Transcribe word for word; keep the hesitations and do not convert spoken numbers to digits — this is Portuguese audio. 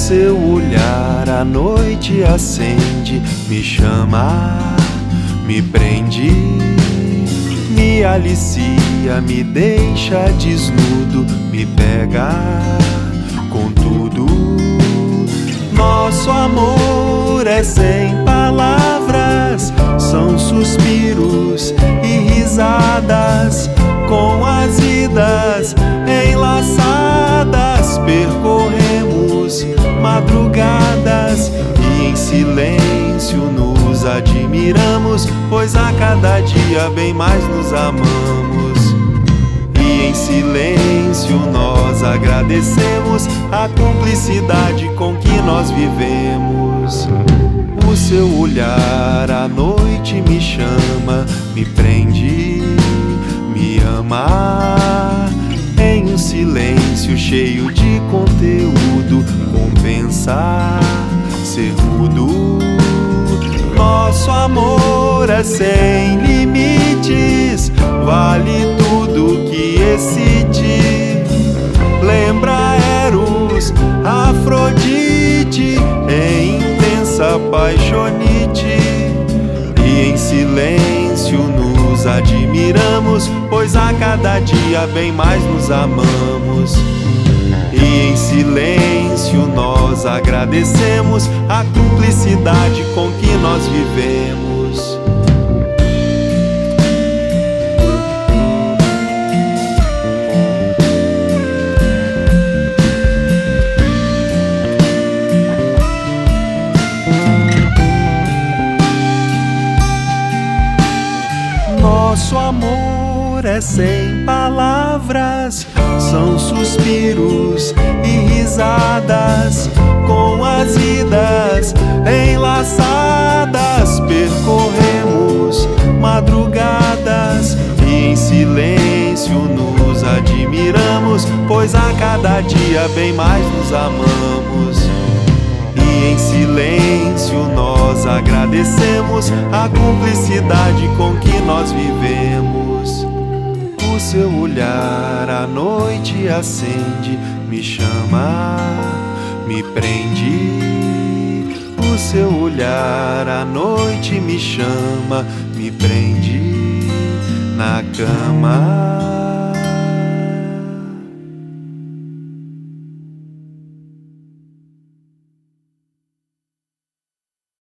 seu olhar à noite acende, me chama, me prende, me alicia, me deixa desnudo, me pega com tudo. Nosso amor é sem palavras, são suspiros e risadas, com as vidas enlaçadas, percorremos madrugadas e em silêncio nos admiramos, pois a cada dia bem mais nos amamos. E em silêncio nós agradecemos a cumplicidade com que nós vivemos. O seu olhar à noite me chama, me prende, me ama. Em um silêncio cheio de conteúdo, compensa ser mudo. Nosso amor é sem limites, vale tudo que excite. Lembra Eros, Afrodite, em intensa paixonite. E em silêncio nos admiramos, pois a cada dia bem mais nos amamos. E em silêncio nós agradecemos a cumplicidade com que nós vivemos. Nosso amor é sem palavras, são suspiros e risadas, com as vidas enlaçadas, percorremos madrugadas e em silêncio nos admiramos, pois a cada dia bem mais nos amamos. E em silêncio nós agradecemos a cumplicidade com que nós vivemos. O seu olhar à noite acende, me chama, me prende. O seu olhar à noite me chama, me prende na cama.